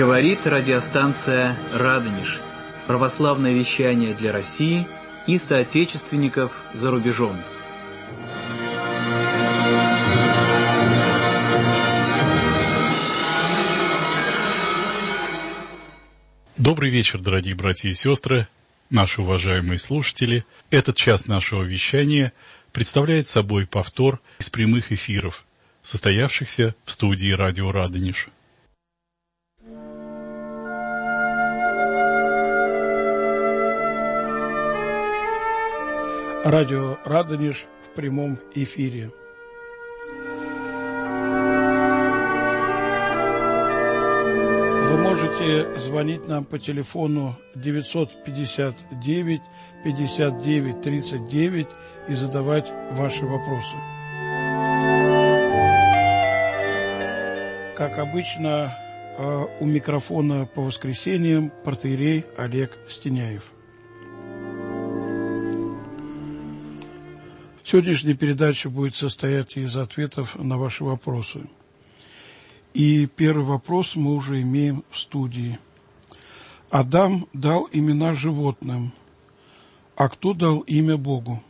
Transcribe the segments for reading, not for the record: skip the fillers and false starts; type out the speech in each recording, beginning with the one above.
Говорит радиостанция «Радонеж». Православное вещание для России и соотечественников за рубежом. Добрый вечер, дорогие братья и сестры, наши уважаемые слушатели. Этот час нашего вещания представляет собой повтор из прямых эфиров, состоявшихся в студии радио «Радонеж». Радио «Радонеж» в прямом эфире. Вы можете звонить нам по телефону 959 59 39 и задавать ваши вопросы. Как обычно, у микрофона по воскресеньям протоиерей Олег Стеняев. Сегодняшняя передача будет состоять из ответов на ваши вопросы. И первый вопрос мы уже имеем в студии. Адам дал имена животным, а кто дал имя Богу?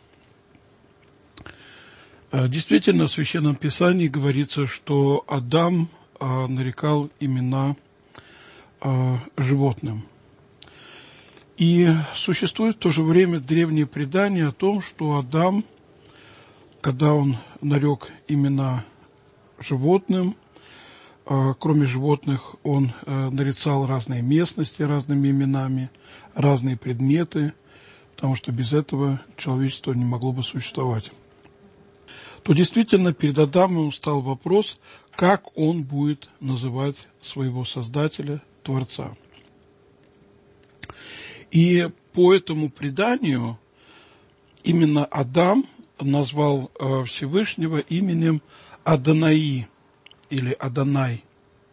Действительно, в Священном Писании говорится, что Адам нарекал имена животным. И существует в то же время древнее предание о том, что Адам, когда он нарек имена животным, кроме животных, он нарицал разные местности разными именами, разные предметы, потому что без этого человечество не могло бы существовать. То действительно перед Адамом стал вопрос, как он будет называть своего Создателя, Творца. И по этому преданию именно Адам назвал Всевышнего именем Адонаи или Адонай.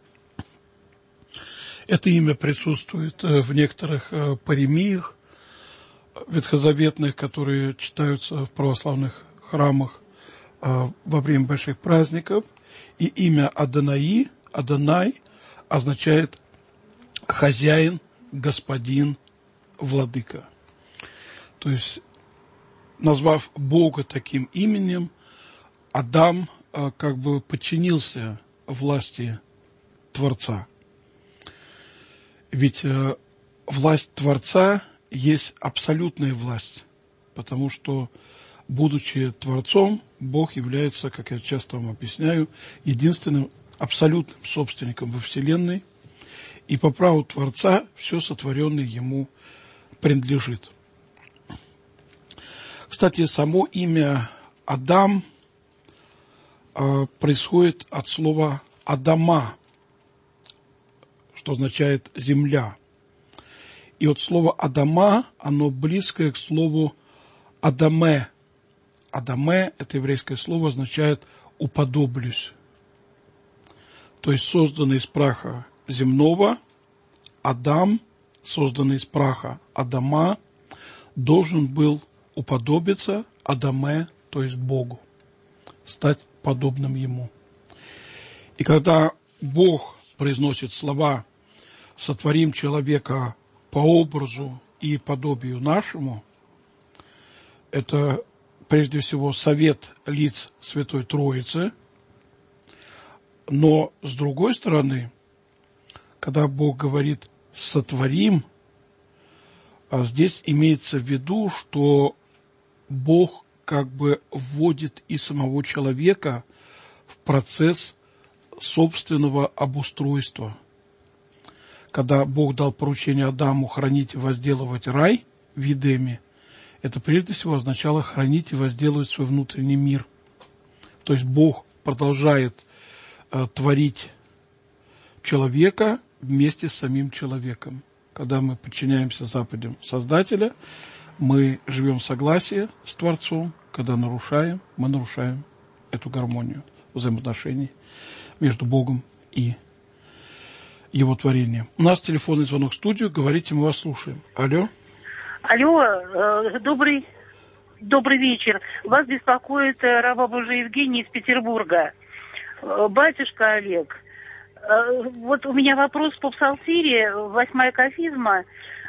Это имя присутствует в некоторых паремиях ветхозаветных, которые читаются в православных храмах во время больших праздников. И имя Адонаи, Адонай, означает хозяин, господин, владыка. То есть, назвав Бога таким именем, Адам как бы подчинился власти Творца. Ведь власть Творца есть абсолютная власть, потому что, будучи Творцом, Бог является, как я часто вам объясняю, единственным абсолютным собственником во Вселенной, и по праву Творца все сотворенное Ему принадлежит. Кстати, само имя Адам происходит от слова «Адама», что означает «земля». И вот слово «Адама», оно близкое к слову «Адаме». «Адаме» – это еврейское слово, означает «уподоблюсь». То есть созданный из праха земного, Адам, созданный из праха Адама, должен был уподобиться Адаме, то есть Богу, стать подобным Ему. И когда Бог произносит слова «сотворим человека по образу и подобию нашему», это прежде всего совет лиц Святой Троицы, но с другой стороны, когда Бог говорит «сотворим», здесь имеется в виду, что Бог как бы вводит и самого человека в процесс собственного обустройства. Когда Бог дал поручение Адаму хранить и возделывать рай в Едеме, это прежде всего означало хранить и возделывать свой внутренний мир. То есть Бог продолжает творить человека вместе с самим человеком. Когда мы подчиняемся заповедям Создателя, мы живем в согласии с Творцом. Когда нарушаем, мы нарушаем эту гармонию взаимоотношений между Богом и Его творением. У нас телефонный звонок в студию. Говорите, мы вас слушаем. Алло. Алло, добрый вечер. Вас беспокоит раба Божия Евгения из Петербурга. Батюшка Олег, Вот у меня вопрос по псалтире, 8-я кафизма,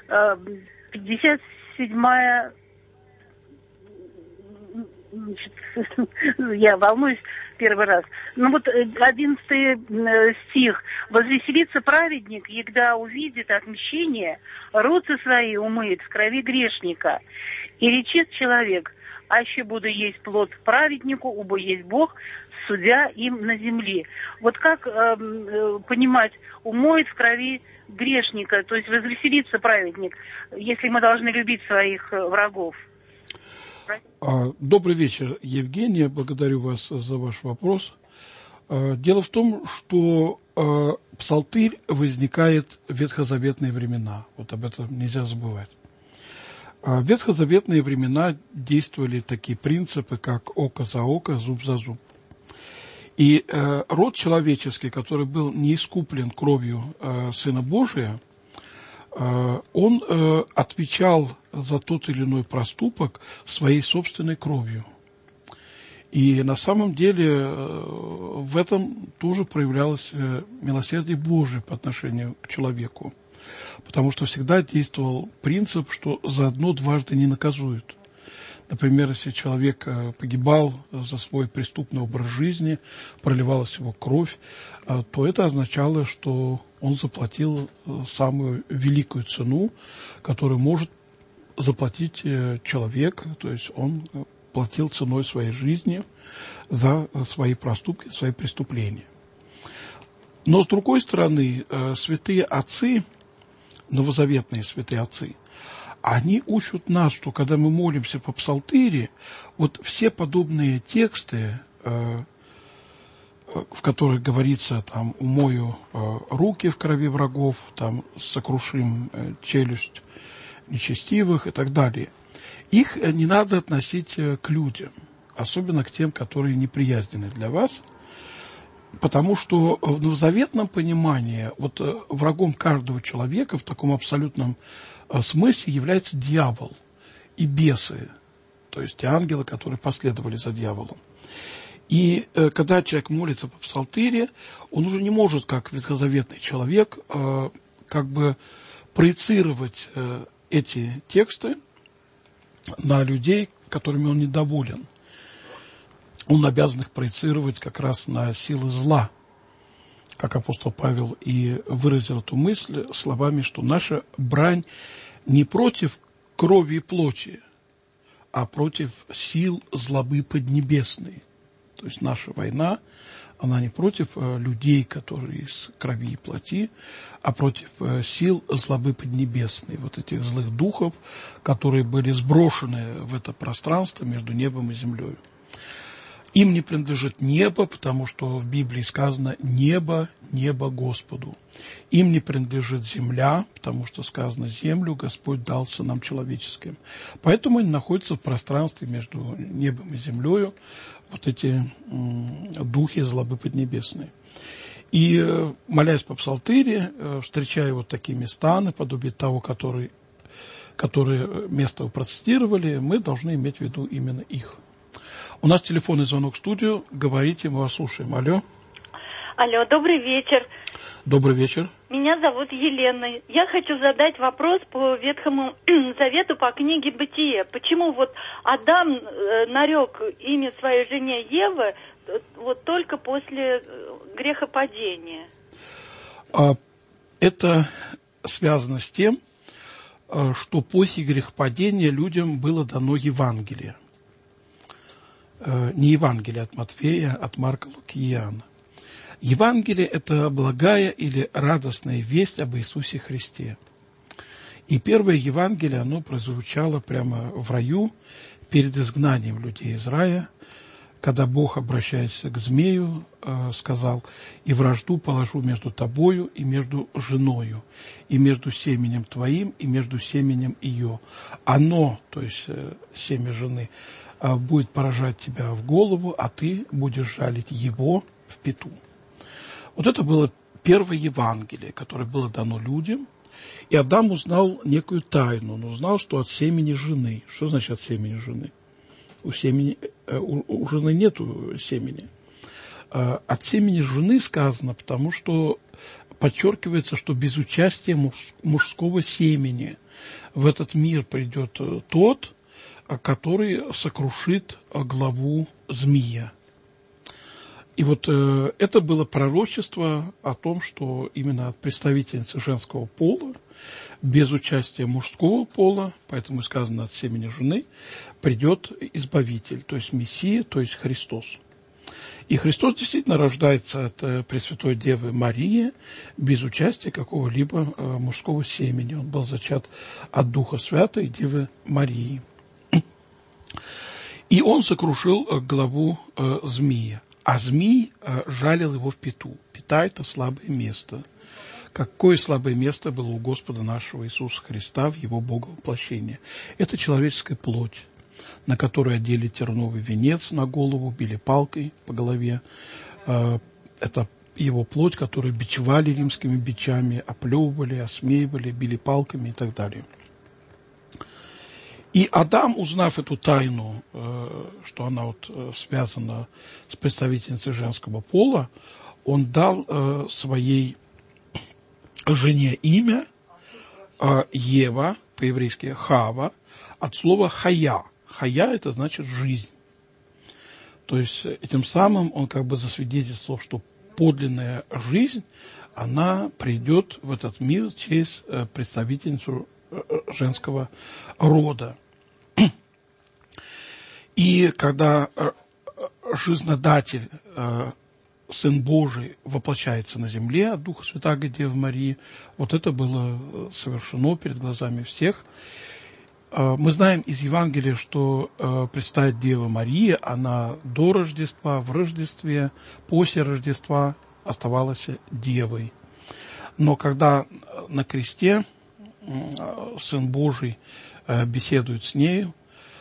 57-я, я волнуюсь первый раз. Ну вот 11 стих. «Возвеселится праведник, егда увидит отмщение, руцы свои умыет в крови грешника. И речет человек, аще буду есть плод праведнику, убо есть Бог, судя им на земле». Вот как понимать, умоет в крови грешника, то есть возвеселится праведник, если мы должны любить своих врагов? Добрый вечер, Евгения. Благодарю вас за ваш вопрос. Дело в том, что псалтырь возникает в ветхозаветные времена. Вот об этом нельзя забывать. В ветхозаветные времена действовали такие принципы, как око за око, зуб за зуб. И род человеческий, который был не искуплен кровью Сына Божия, он отвечал за тот или иной проступок своей собственной кровью. И на самом деле в этом тоже проявлялось милосердие Божие по отношению к человеку. Потому что всегда действовал принцип, что за одно дважды не наказуют. Например, если человек погибал за свой преступный образ жизни, проливалась его кровь, то это означало, что он заплатил самую великую цену, которую может заплатить человек, то есть он платил ценой своей жизни за свои проступки, свои преступления. Но, с другой стороны, святые отцы, новозаветные святые отцы, они учат нас, что когда мы молимся по псалтире, вот все подобные тексты, в которых говорится, там, умою руки в крови врагов, там, сокрушим челюсть нечестивых и так далее, их не надо относить к людям, особенно к тем, которые неприязненны для вас, потому что в новозаветном понимании вот врагом каждого человека в таком абсолютном смысле является дьявол и бесы, то есть те ангелы, которые последовали за дьяволом. И когда человек молится по псалтире, он уже не может, как ветхозаветный человек, как бы проецировать эти тексты на людей, которыми он недоволен. Он обязан их проецировать как раз на силы зла, как апостол Павел и выразил эту мысль словами, что наша брань не против крови и плоти, а против сил злобы поднебесной. То есть наша война, она не против людей, которые из крови и плоти, а против сил злобы поднебесной, вот этих злых духов, которые были сброшены в это пространство между небом и землей. Им не принадлежит небо, потому что в Библии сказано «небо, небо Господу». Им не принадлежит земля, потому что сказано «землю Господь дал сынам человеческим». Поэтому они находятся в пространстве между небом и землей, вот эти духи злобы поднебесной. И, молясь по псалтире, встречая вот такие места, наподобие того, которые место вы процитировали, мы должны иметь в виду именно их. У нас телефонный звонок в студию. Говорите, мы вас слушаем. Алло. Алло, добрый вечер. Добрый вечер. Меня зовут Елена. Я хочу задать вопрос по Ветхому Завету, по книге «Бытие». Почему вот Адам нарек имя своей жене Евы вот только после грехопадения? Это связано с тем, что после грехопадения людям было дано Евангелие. Не Евангелие от Матфея, от Марка, Луки и Иоанна. Евангелие – это благая или радостная весть об Иисусе Христе. И первое Евангелие, оно прозвучало прямо в раю перед изгнанием людей из рая, когда Бог, обращаясь к змею, сказал: «И вражду положу между тобою и между женою, и между семенем твоим, и между семенем ее. Оно, то есть семя жены, будет поражать тебя в голову, а ты будешь жалить его в пяту». Вот это было первое Евангелие, которое было дано людям. И Адам узнал некую тайну. Он узнал, что от семени жены. Что значит от семени жены? У жены нету семени. От семени жены сказано, потому что подчеркивается, что без участия мужского семени в этот мир придет тот, который сокрушит главу змея. И вот это было пророчество о том, что именно от представительницы женского пола, без участия мужского пола, поэтому и сказано от семени жены, придет Избавитель, то есть Мессия, то есть Христос. И Христос действительно рождается от Пресвятой Девы Марии без участия какого-либо мужского семени. Он был зачат от Духа Святой Девы Марии. И он сокрушил главу змея. А змей жалил его в пяту. Пята – это слабое место. Какое слабое место было у Господа нашего Иисуса Христа в его боговоплощении? Это человеческая плоть, на которой одели терновый венец на голову, били палкой по голове. Это его плоть, которую бичевали римскими бичами, оплевывали, осмеивали, били палками и так далее. И Адам, узнав эту тайну, что она вот связана с представительницей женского пола, он дал своей жене имя Ева, по-еврейски Хава, от слова хая. Хая – это значит жизнь. То есть этим самым он как бы засвидетельствовал, что подлинная жизнь, она придет в этот мир через представительницу женского рода. И когда жизнодатель, Сын Божий, воплощается на земле от Духа Святаго Девы Марии, вот это было совершено перед глазами всех. Мы знаем из Евангелия, что Пресвятая Дева Мария, она до Рождества, в Рождестве, после Рождества оставалась девой. Но когда на кресте Сын Божий беседует с нею,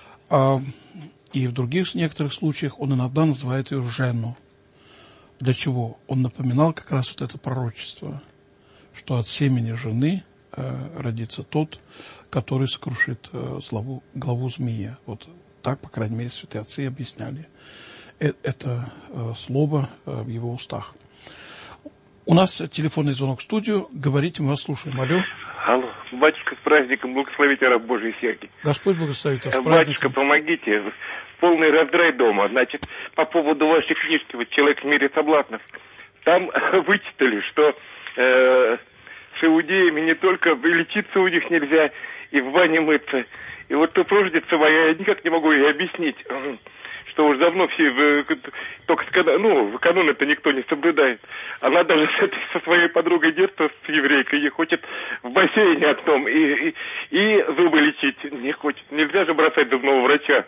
и в других некоторых случаях он иногда называет ее Жену. Для чего? Он напоминал как раз вот это пророчество, что от семени жены родится тот, который сокрушит главу змея. Вот так, по крайней мере, святые отцы объясняли это слово в его устах. У нас телефонный звонок в студию. Говорите, мы вас слушаем. Алло. Алло. Батюшка, с праздником, благословите раб Божий Сергий. Господь благословит вас. Батюшка, помогите. Полный раздрай дома. Значит, по поводу вашей книжки «Вот человек в мире соблазнов». Там вычитали, что с иудеями не только лечиться у них нельзя, и в бане мыться. И вот прождется моя, я никак не могу ей объяснить, что уж давно все, только канон это никто не соблюдает. Она даже со своей подругой детства, с еврейкой, не хочет в бассейне одном и зубы лечить не хочет. Нельзя же бросать зубного врача.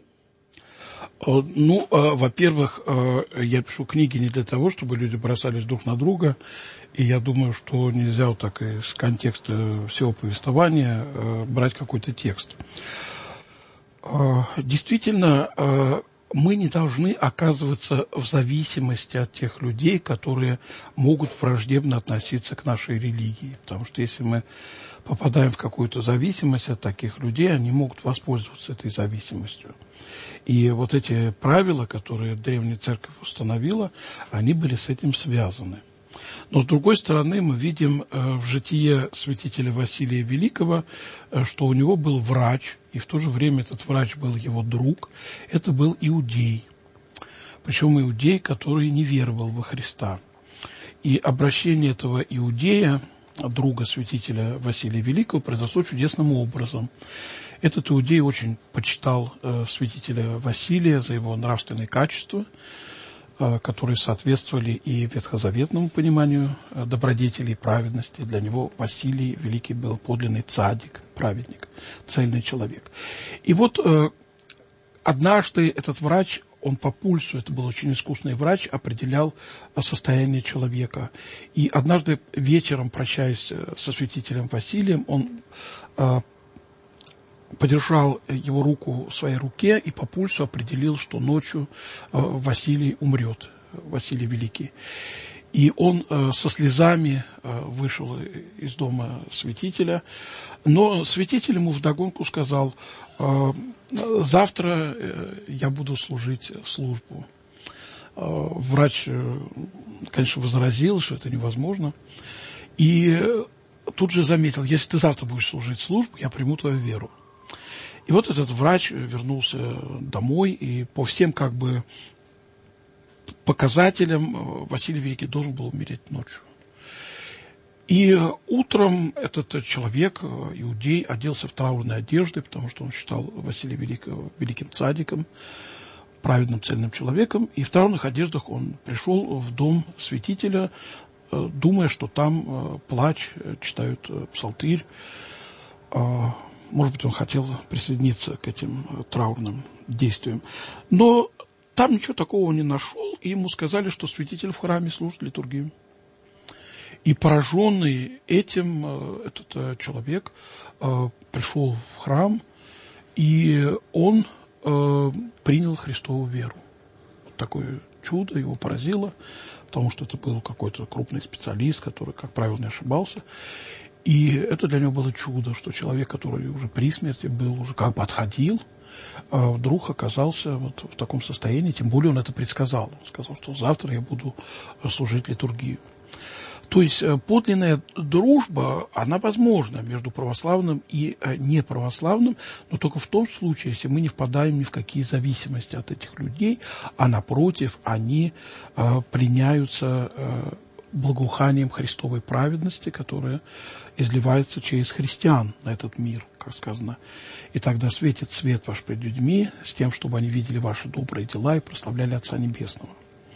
Ну, во-первых, я пишу книги не для того, чтобы люди бросались друг на друга, и я думаю, что нельзя вот так из контекста всего повествования брать какой-то текст. Действительно, мы не должны оказываться в зависимости от тех людей, которые могут враждебно относиться к нашей религии. Потому что если мы попадаем в какую-то зависимость от таких людей, они могут воспользоваться этой зависимостью. И вот эти правила, которые Древняя Церковь установила, они были с этим связаны. Но, с другой стороны, мы видим в житии святителя Василия Великого, что у него был врач, и в то же время этот врач был его друг. Это был иудей. Причем иудей, который не веровал во Христа. И обращение этого иудея, друга святителя Василия Великого, произошло чудесным образом. Этот иудей очень почитал святителя Василия за его нравственные качества, которые соответствовали и ветхозаветному пониманию добродетели и праведности. Для него Василий Великий был подлинный цадик, праведник, цельный человек. И вот однажды этот врач, он по пульсу, это был очень искусный врач, определял состояние человека. И однажды вечером, прощаясь со святителем Василием, он подержал его руку в своей руке и по пульсу определил, что ночью Василий умрет, Василий Великий. И он со слезами вышел из дома святителя, но святитель ему вдогонку сказал: завтра я буду служить службу. Врач, конечно, возразил, что это невозможно. И тут же заметил: если ты завтра будешь служить службу, я приму твою веру. И вот этот врач вернулся домой, и по всем как бы показателям Василий Великий должен был умереть ночью. И утром этот человек, иудей, оделся в траурные одежды, потому что он считал Василия Великого великим цадиком, праведным, цельным человеком. И в траурных одеждах он пришел в дом святителя, думая, что там плач, читают псалтырь. Может быть, он хотел присоединиться к этим траурным действиям. Но там ничего такого не нашел, и ему сказали, что святитель в храме служит литургию. И пораженный этим, этот человек пришел в храм, и он принял Христову веру. Вот такое чудо его поразило, потому что это был какой-то крупный специалист, который, как правило, не ошибался. И это для него было чудо, что человек, который уже при смерти был, уже как бы отходил, вдруг оказался вот в таком состоянии, тем более он это предсказал. Он сказал, что завтра я буду служить литургию. То есть подлинная дружба, она возможна между православным и неправославным, но только в том случае, если мы не впадаем ни в какие зависимости от этих людей, а напротив, они пленяются благоуханием Христовой праведности, которая изливается через христиан на этот мир, как сказано. И тогда светит свет ваш пред людьми, с тем, чтобы они видели ваши добрые дела и прославляли Отца Небесного.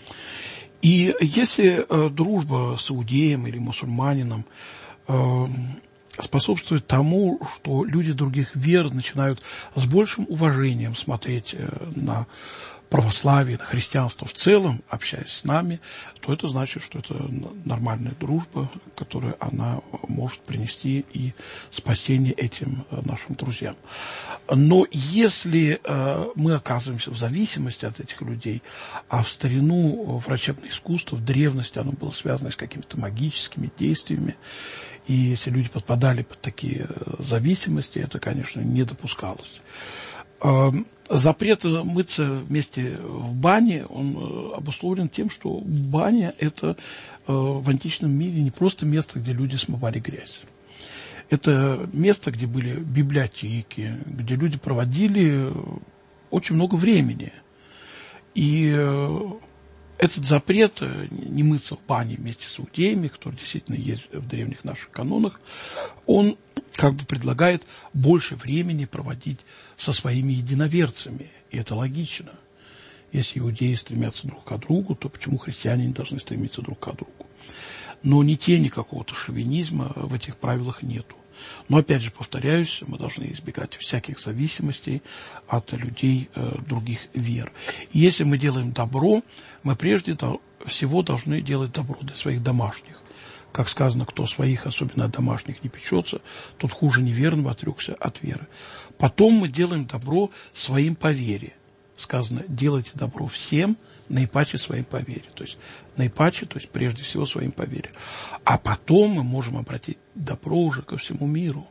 И если дружба с иудеем или мусульманином способствует тому, что люди других вер начинают с большим уважением смотреть на православие, на христианство в целом, общаясь с нами, то это значит, что это нормальная дружба, которая она может принести и спасение этим нашим друзьям. Но если мы оказываемся в зависимости от этих людей, а в старину врачебное искусство, в древности оно было связано с какими-то магическими действиями, и если люди подпадали под такие зависимости, это, конечно, не допускалось. Запрет мыться вместе в бане, он обусловлен тем, что баня – это в античном мире не просто место, где люди смывали грязь. Это место, где были библиотеки, где люди проводили очень много времени. И этот запрет не мыться в бане вместе с иудеями, который действительно есть в древних наших канонах, он как бы предлагает больше времени проводить со своими единоверцами. И это логично. Если иудеи стремятся друг к другу, то почему христиане не должны стремиться друг к другу? Но ни тени какого-то шовинизма в этих правилах нету. Но, опять же, повторяюсь, мы должны избегать всяких зависимостей от людей других вер. И если мы делаем добро, мы прежде всего должны делать добро для своих домашних. Как сказано, кто своих, особенно домашних, не печется, тот хуже неверного отрекся от веры. Потом мы делаем добро своим по вере. Сказано, делайте добро всем, наипаче своим по вере. То есть наипаче, то есть прежде всего своим по вере. А потом мы можем обратить добро уже ко всему миру.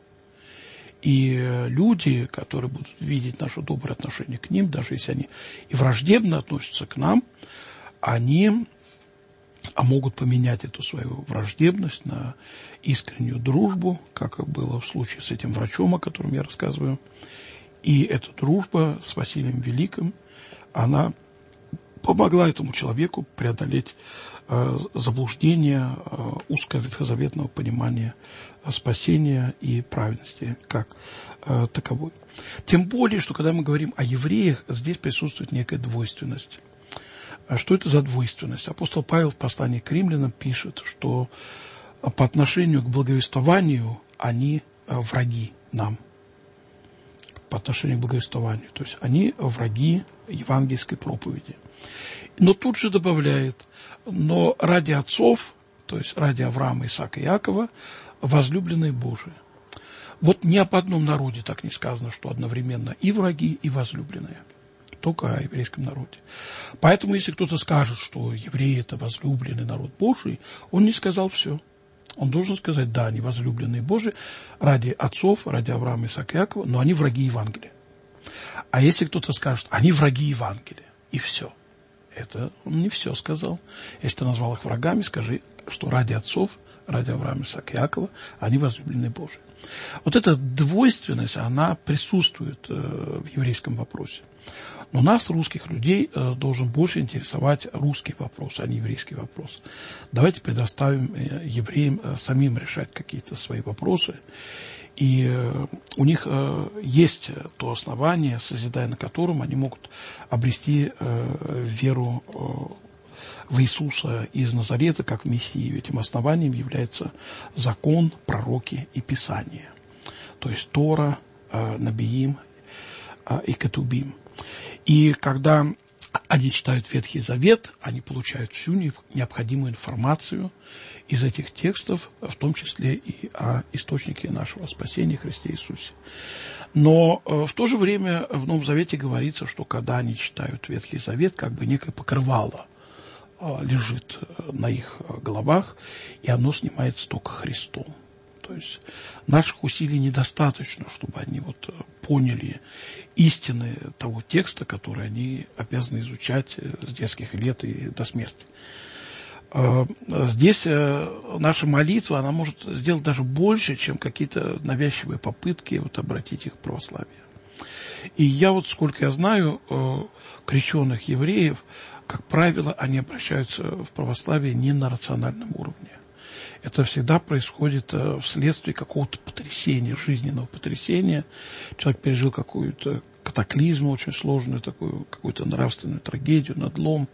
И люди, которые будут видеть наше доброе отношение к ним, даже если они и враждебно относятся к нам, они могут поменять эту свою враждебность на искреннюю дружбу, как было в случае с этим врачом, о котором я рассказываю. И эта дружба с Василием Великим, она помогла этому человеку преодолеть заблуждение узкого ветхозаветного понимания спасения и праведности как таковой. Тем более, что когда мы говорим о евреях, здесь присутствует некая двойственность. Что это за двойственность? Апостол Павел в послании к римлянам пишет, что по отношению к благовествованию они враги нам. По отношению к благовествованию. То есть они враги евангельской проповеди. Но тут же добавляет, но ради отцов, то есть ради Авраама, Исаака и Иакова, возлюбленные Божии. Вот ни об одном народе так не сказано, что одновременно и враги, и возлюбленные. Только о еврейском народе. Поэтому, если кто-то скажет, что евреи – это возлюбленный народ Божий, он не сказал все. Он должен сказать, да, они возлюбленные Божии ради отцов, ради Авраама, Исаака и Иакова, но они враги Евангелия. А если кто-то скажет, они враги Евангелия, и все. это он не все сказал. Если ты назвал их врагами, скажи, что ради отцов, ради Авраама, Исаака и Иакова, они возлюбленные Божии. Вот эта двойственность, она присутствует в еврейском вопросе. Но нас, русских людей, должен больше интересовать русский вопрос, а не еврейский вопрос. Давайте предоставим евреям самим решать какие-то свои вопросы. И у них есть то основание, созидая на котором они могут обрести веру в Иисуса из Назарета как в Мессию. Этим основанием является закон, пророки и Писание. То есть Тора, Набиим и Кетубим. И когда они читают Ветхий Завет, они получают всю необходимую информацию из этих текстов, в том числе и о источнике нашего спасения Христе Иисусе. Но в то же время в Новом Завете говорится, что когда они читают Ветхий Завет, как бы некое покрывало лежит на их головах, и оно снимается только Христом. То есть наших усилий недостаточно, чтобы они поняли истины того текста, который они обязаны изучать с детских лет и до смерти. Здесь наша молитва, она может сделать даже больше, чем какие-то навязчивые попытки обратить их в православие. И я сколько я знаю, крещенных евреев, как правило, они обращаются в православие не на рациональном уровне. Это всегда происходит вследствие какого-то потрясения, жизненного потрясения. Человек пережил какую-то катаклизм очень сложную, такую какую-то нравственную трагедию, надлом.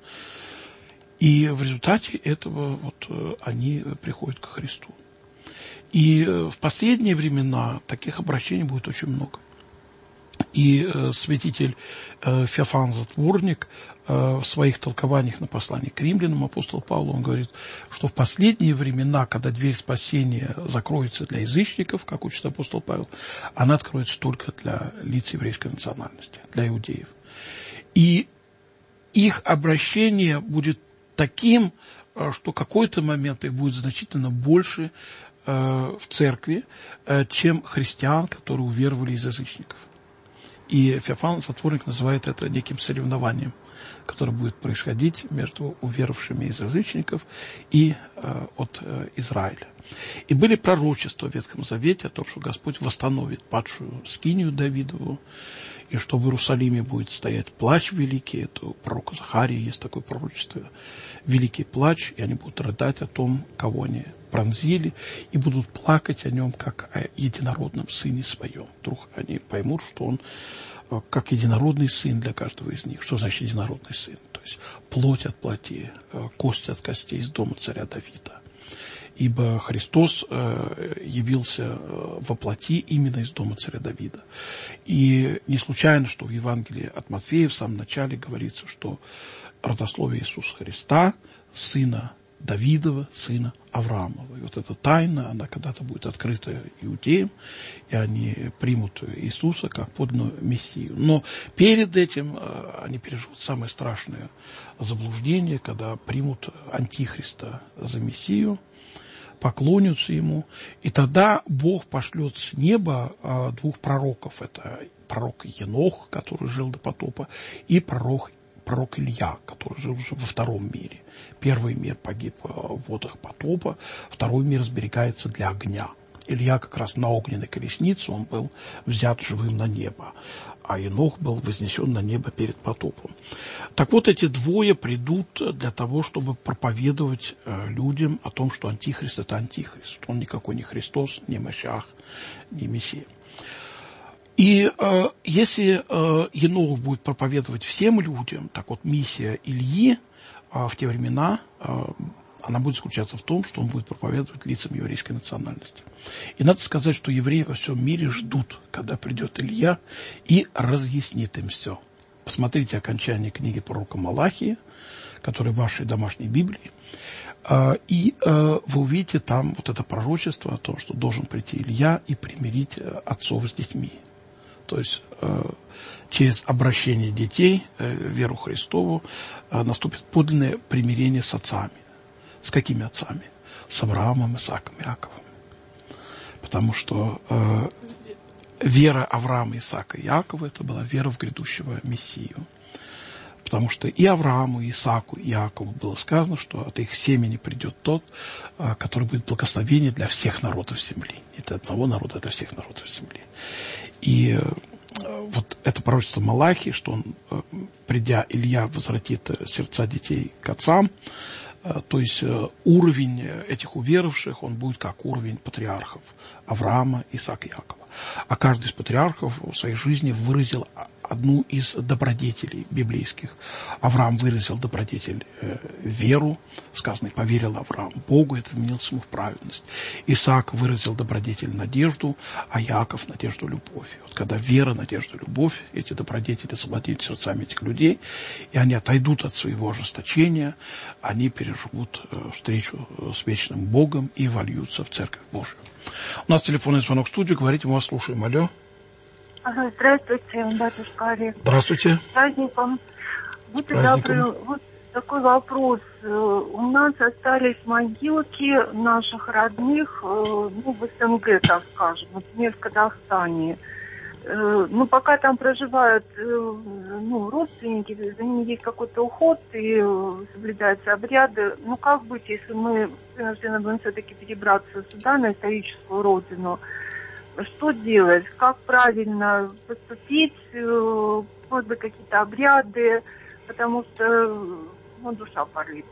И в результате этого они приходят ко Христу. И в последние времена таких обращений будет очень много. И святитель Феофан Затворник в своих толкованиях на послании к римлянам, апостол Павел, он говорит, что в последние времена, когда дверь спасения закроется для язычников, как учит апостол Павел, она откроется только для лиц еврейской национальности, для иудеев. И их обращение будет таким, что какой-то момент их будет значительно больше в церкви, чем христиан, которые уверовали из язычников. И Феофан Затворник называет это неким соревнованием, которое будет происходить между уверовавшими из язычников и от Израиля. И были пророчества в Ветхом Завете о том, что Господь восстановит падшую скинию Давидову, и что в Иерусалиме будет стоять плач великий. Это у пророка Захарии есть такое пророчество. Великий плач, и они будут рыдать о том, кого они пронзили, и будут плакать о нем, как о единородном сыне своем. Вдруг они поймут, что он как единородный сын для каждого из них. Что значит единородный сын? То есть плоть от плоти, кость от костей из дома царя Давида. Ибо Христос явился во плоти именно из дома царя Давида. И не случайно, что в Евангелии от Матфея в самом начале говорится, что родословие Иисуса Христа, сына Давидова, сына Авраамова. И эта тайна, она когда-то будет открыта иудеям, и они примут Иисуса как подлинного Мессию. Но перед этим они переживут самое страшное заблуждение, когда примут Антихриста за Мессию, поклонятся ему, и тогда Бог пошлет с неба двух пророков. Это пророк Енох, который жил до потопа, и пророк Илья, который жил уже во втором мире. Первый мир погиб в водах потопа, второй мир сберегается для огня. Илья как раз на огненной колеснице, он был взят живым на небо, а Енох был вознесен на небо перед потопом. Так вот, эти двое придут для того, чтобы проповедовать людям о том, что Антихрист – это Антихрист, что он никакой не Христос, не Машиах, не Мессия. И если Енох будет проповедовать всем людям, так вот миссия Ильи в те времена, она будет заключаться в том, что он будет проповедовать лицам еврейской национальности. И надо сказать, что евреи во всем мире ждут, когда придет Илья и разъяснит им все. Посмотрите окончание книги пророка Малахии, которая в вашей домашней Библии, и вы увидите там это пророчество о том, что должен прийти Илья и примирить отцов с детьми. То есть через обращение детей в веру Христову наступит подлинное примирение с отцами. С какими отцами? С Авраамом, Исааком, Иаковом. Потому что вера Авраама, Исаака и Иакова – это была вера в грядущего Мессию. Потому что и Аврааму, и Исааку, и Иакову было сказано, что от их семени придет тот, который будет благословение для всех народов земли. Не для одного народа, а для всех народов земли. И вот это пророчество Малахии, что он, придя, Илья возвратит сердца детей к отцам, то есть уровень этих уверовавших, он будет как уровень патриархов Авраама, Исаака, Иакова. А каждый из патриархов в своей жизни выразил одну из добродетелей библейских. Авраам выразил добродетель веру, сказано, поверил Авраам Богу, это вменилось ему в праведность. Исаак выразил добродетель надежду, а Иаков надежду любовь. Вот когда вера, надежда, любовь, эти добродетели завладеют сердцами этих людей, и они отойдут от своего ожесточения, они переживут встречу с вечным Богом и вольются в Церковь Божию. У нас телефонный звонок в студию, говорите, мы вас слушаем. Алло. Здравствуйте, батюшка Олег. Здравствуйте. С праздником. Будьте добры, вот такой вопрос. У нас остались могилки наших родных, в СНГ, так скажем, например, в Казахстане. Пока там проживают родственники, за ними есть какой-то уход и соблюдаются обряды. Как быть, если мы вынуждены будем все-таки перебраться сюда, на историческую родину? Что делать? Как правильно поступить? Может быть, какие-то обряды? Потому что душа болит.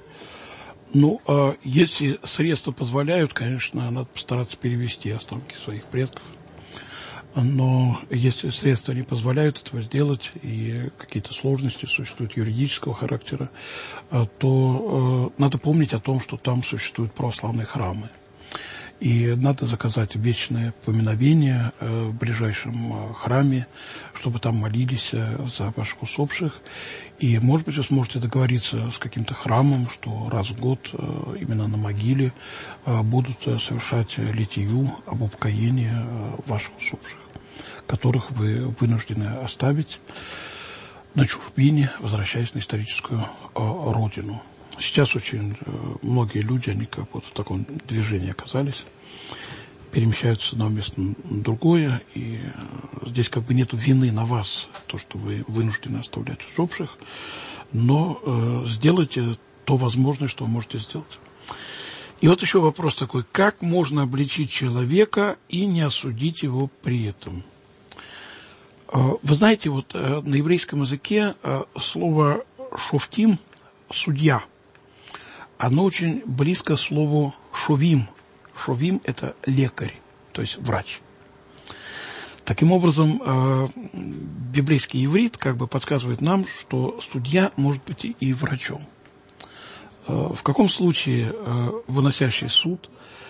Если средства позволяют, конечно, надо постараться перевести останки своих предков. Но если средства не позволяют этого сделать, и какие-то сложности существуют юридического характера, то надо помнить о том, что там существуют православные храмы. И надо заказать вечное поминовение в ближайшем храме, чтобы там молились за ваших усопших. И, может быть, вы сможете договориться с каким-то храмом, что раз в год именно на могиле будут совершать литию об упокоении ваших усопших, которых вы вынуждены оставить на чужбине, возвращаясь на историческую родину. Сейчас очень многие люди, они как вот в таком движении оказались, перемещаются с одного места на другое, и здесь как бы нету вины на вас, то, что вы вынуждены оставлять усопших, но сделайте то возможное, что вы можете сделать. И вот еще вопрос такой, как можно обличить человека и не осудить его при этом? Вы знаете, вот на еврейском языке слово «шофтим» – «судья», оно очень близко слову «шовим». «Шовим» – это лекарь, то есть врач. Таким образом, библейский иврит как бы подсказывает нам, что судья может быть и врачом. В каком случае выносящий суд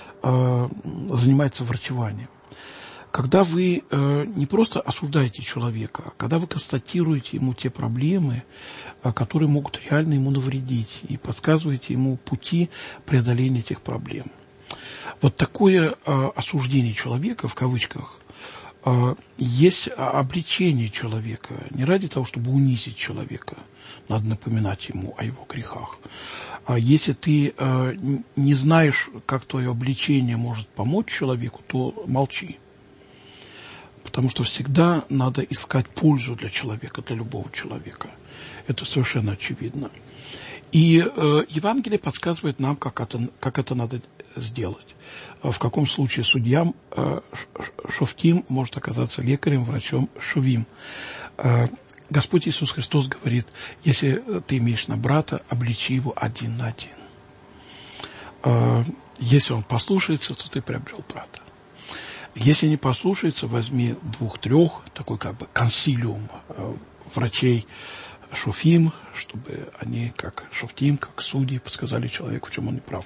занимается врачеванием? Когда вы не просто осуждаете человека, а когда вы констатируете ему те проблемы, которые могут реально ему навредить, и подсказываете ему пути преодоления этих проблем. Вот такое осуждение человека, в кавычках, есть обличение человека. Не ради того, чтобы унизить человека, надо напоминать ему о его грехах. А если ты не знаешь, как твое обличение может помочь человеку, то молчи. Потому что всегда надо искать пользу для человека, для любого человека. Это совершенно очевидно. И Евангелие подсказывает нам, как это надо сделать. В каком случае судьям шофтим может оказаться лекарем, врачом шовим. Господь Иисус Христос говорит, если ты имеешь на брата, обличи его один на один. Если он послушается, то ты приобрел брата. Если не послушается, возьми 2-3, такой как бы консилиум врачей шофим, чтобы они, как шофтим, как судьи, подсказали человеку, в чем он не прав.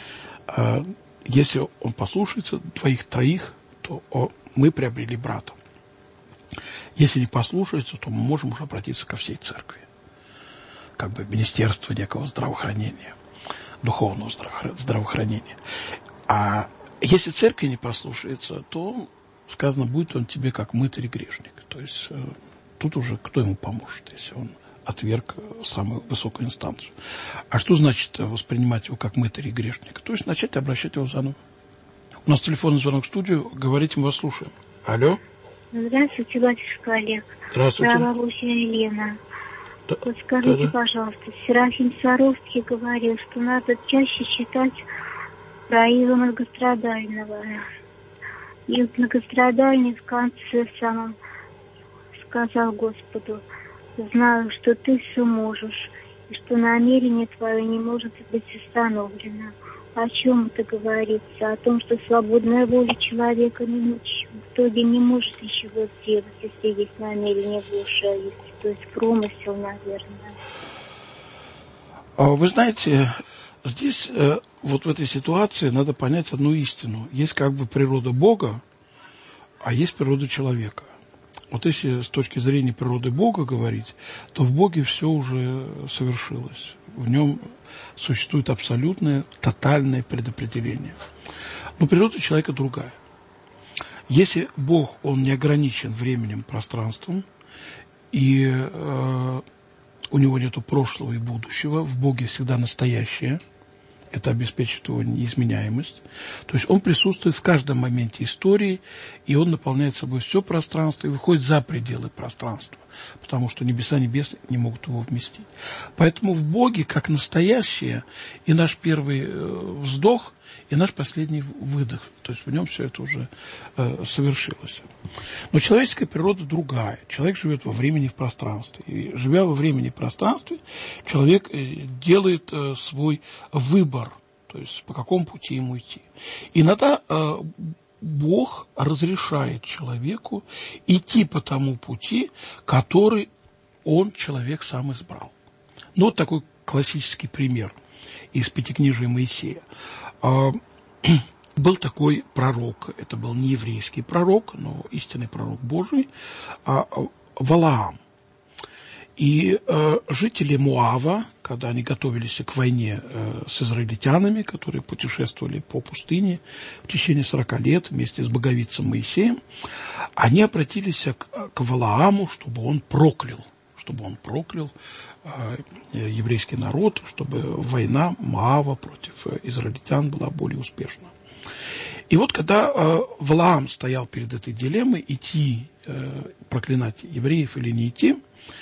Если он послушается 2-3, то мы приобрели брата. Если не послушается, то мы можем уже обратиться ко всей церкви, как бы в министерство некого здравоохранения, духовного здравоохранения. А если церковь не послушается, то, сказано, будет он тебе как мытарь и грешник. То есть тут уже кто ему поможет, если он отверг самую высокую инстанцию. А что значит воспринимать его как мытарь и грешник? То есть начать обращать его заново. У нас телефонный звонок в студию. Говорите, мы вас слушаем. Алло. Здравствуйте, батюшка Олег. Здравствуйте. Я бабуся Елена. Вот скажите, пожалуйста, Серафим Саровский говорил, что надо чаще читать про Иова Многострадального. И Многострадальный в конце самом сказал Господу: знаю, что ты все можешь, и что намерение твое не может быть установлено. О чем это говорится? О том, что свободная воля человека в итоге не может ничего сделать, если есть намерение Божие, то есть промысел, наверное. Вы знаете, здесь вот в этой ситуации надо понять одну истину. Есть как бы природа Бога, а есть природа человека. Вот если с точки зрения природы Бога говорить, то в Боге все уже совершилось. В нем существует абсолютное, тотальное предопределение. Но природа человека другая. Если Бог, он не ограничен временем, пространством, и у него нет прошлого и будущего, в Боге всегда настоящее, это обеспечит его неизменяемость. То есть он присутствует в каждом моменте истории, и он наполняет собой все пространство и выходит за пределы пространства, потому что небеса небес не могут его вместить. Поэтому в Боге, как настоящее, и наш первый вздох, и наш последний выдох. То есть в нем все это уже совершилось. Но человеческая природа другая. Человек живет во времени и в пространстве. И живя во времени и пространстве, человек делает свой выбор, то есть по какому пути ему идти. Иногда Бог разрешает человеку идти по тому пути, который он, человек, сам избрал. Ну, вот такой классический пример из Пятикнижия Моисея. Был такой пророк, это был не еврейский пророк, но истинный пророк Божий, Валаам. И жители Моава, когда они готовились к войне с израильтянами, которые путешествовали по пустыне в течение 40 лет вместе с боговицем Моисеем, они обратились к Валааму, чтобы он проклял еврейский народ, чтобы война Моава против израильтян была более успешна. И вот когда Валаам стоял перед этой дилеммой, идти проклинать евреев или не идти,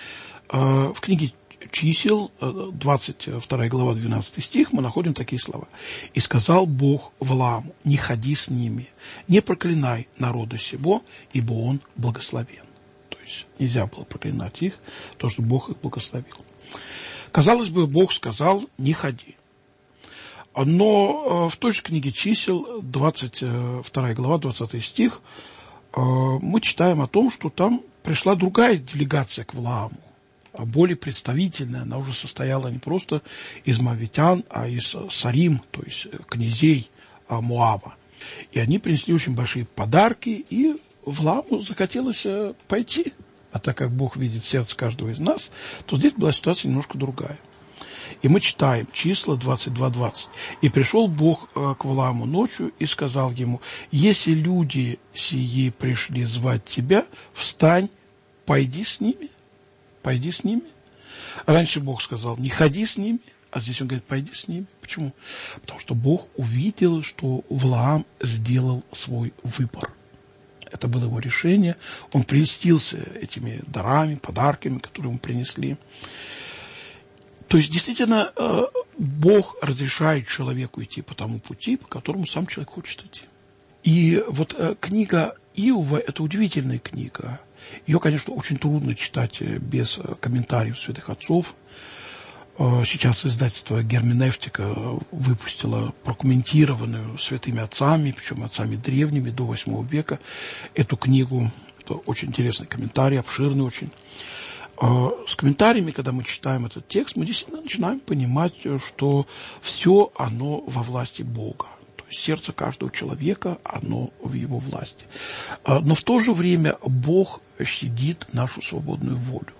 в книге Чисел, 22 глава, 12 стих, мы находим такие слова. «И сказал Бог Валааму: не ходи с ними, не проклинай народа сего, ибо он благословен». То есть нельзя было проклинать их, потому что Бог их благословил. Казалось бы, Бог сказал: не ходи. Но в той же книге Чисел, 22 глава, 20 стих, мы читаем о том, что там пришла другая делегация к Валааму, более представительная. Она уже состояла не просто из моавитян, а из сарим, то есть князей Моава. И они принесли очень большие подарки, и Валааму захотелось пойти. А так как Бог видит сердце каждого из нас, то здесь была ситуация немножко другая. И мы читаем Числа 22:20. «И пришел Бог к Валааму ночью и сказал ему: если люди сии пришли звать тебя, встань, пойди с ними». Пойди с ними. Раньше Бог сказал: не ходи с ними, а здесь он говорит: пойди с ними. Почему? Потому что Бог увидел, что Валаам сделал свой выбор. Это было его решение. Он прельстился этими дарами, подарками, которые ему принесли. То есть, действительно, Бог разрешает человеку идти по тому пути, по которому сам человек хочет идти. И вот книга Иова – это удивительная книга. Ее, конечно, очень трудно читать без комментариев святых отцов. Сейчас издательство «Герменевтика» выпустило прокомментированную святыми отцами, причем отцами древними, до 8 века, эту книгу. Это очень интересный комментарий, обширный очень. С комментариями, когда мы читаем этот текст, мы действительно начинаем понимать, что все оно во власти Бога. То есть сердце каждого человека, оно в его власти. Но в то же время Бог щадит нашу свободную волю.